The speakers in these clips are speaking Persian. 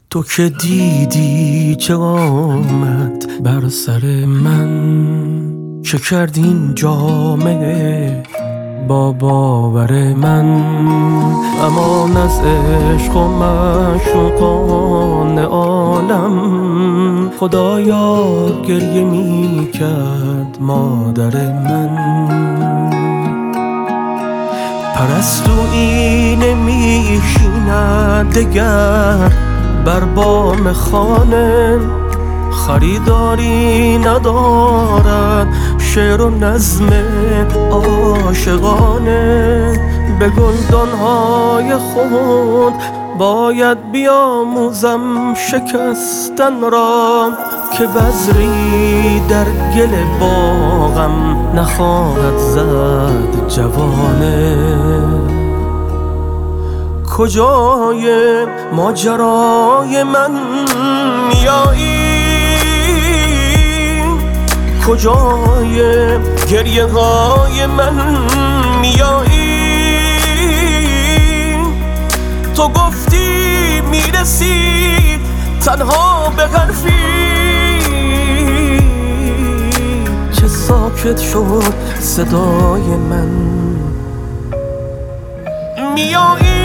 تو که دیدی چه آمد بر سر من، چه کرد این جامعه با باور من. امان از عشق و معشوقان عالم، خدایا گریه می کرد مادر من. پرستویی نمیشیند دگر بر بام خانه، خریداری ندارد شعر و نظم عاشقانه. به گلدانهای خود باید بیاموزم شکستن را، که بذری در گل باغم نخواهد زد جوانه. کجای ماجرای من میایی؟ کجای گریه های من میایی؟ تو گفتی میرسی تنها به حرفی، چه ساکت شد صدای من. میایی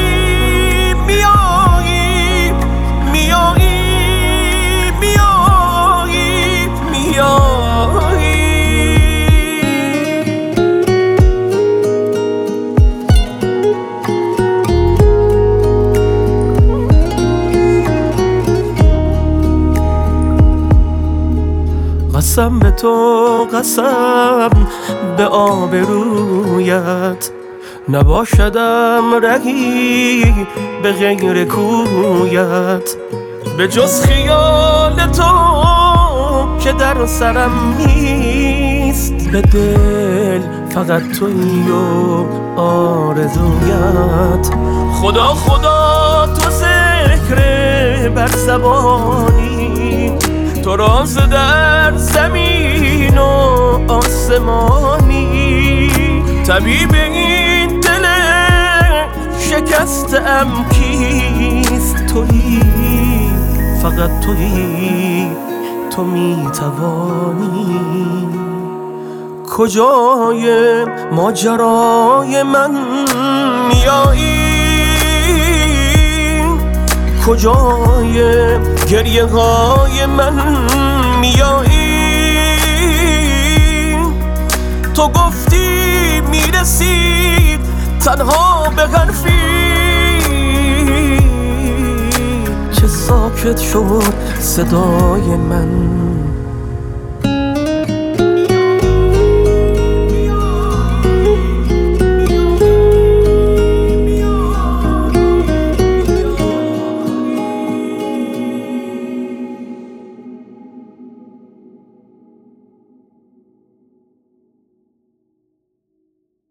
میایی میایی میایی میایی. قسم به تو، قسم به آبرویت، نباشدم رهی به غیر کویت. به جز خیال تو که در سرم نیست، به دل فقط تویی و آرزویت. خدا خدا تو ذکر بر زبانی، تو راز در زمین و آسمانی. طبیب این دل شکسته‌ام کیست؟ تویی، فقط تویی، تو میتوانی. کجای ماجرای من میایی؟ کجای گریه های من میایی؟ تو گفتی میرسی تنها به حرفی، چه ساکت شد صدای من.